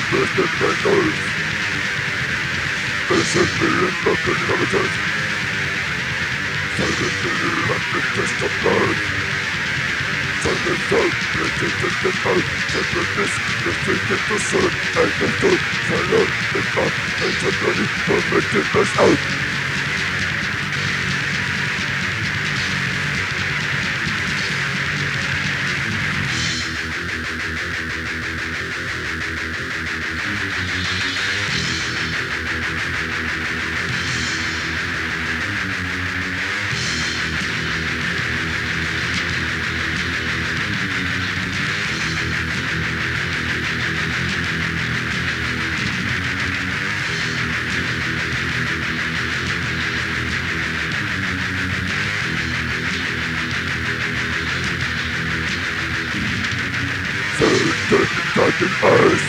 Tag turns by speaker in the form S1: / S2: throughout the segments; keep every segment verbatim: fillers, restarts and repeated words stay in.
S1: Twisted fingers. This is being broken limited. Silent fear and the taste of blood. Silent doubt, resistant out. Sacredness, mistaken to serve. And the truth, silent is not. And somebody permitted us out. Darkened eyes,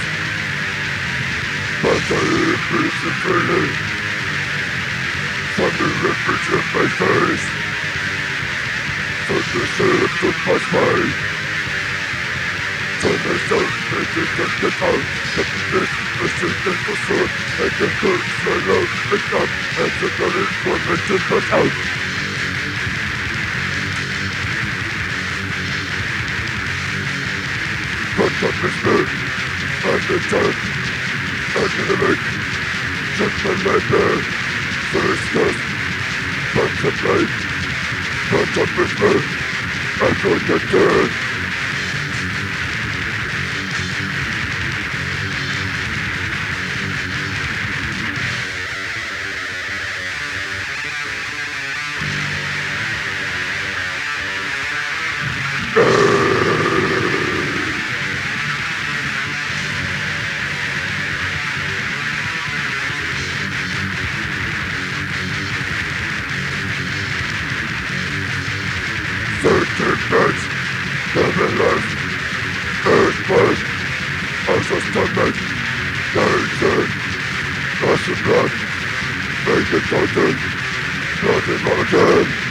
S1: but I am breathing freely. Thunder rippers in my face. Thunder surf with my spine. Thunder sound resistant to out. This resistant to sword. And the curse fell out and up. And the current tormented us out. Contemplation and the death and the living. Contemplate there, first contemplate, contemplation and the death. Certificates, heaven life, earth birth, assessment, direction, passion blood, make it content, nothing more again.